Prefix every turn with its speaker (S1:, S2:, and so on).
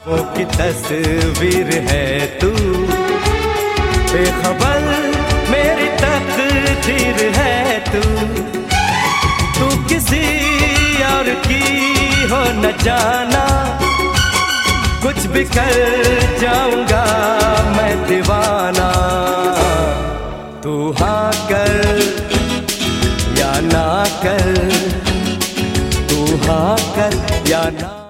S1: वो की तस्वीर है तू, बेखबर मेरी तकदीर है तू। तू किसी और की हो न जाना, कुछ भी कर जाऊंगा मैं दीवाना। तू हाँ कर या ना कर, तू हाँ कर या ना।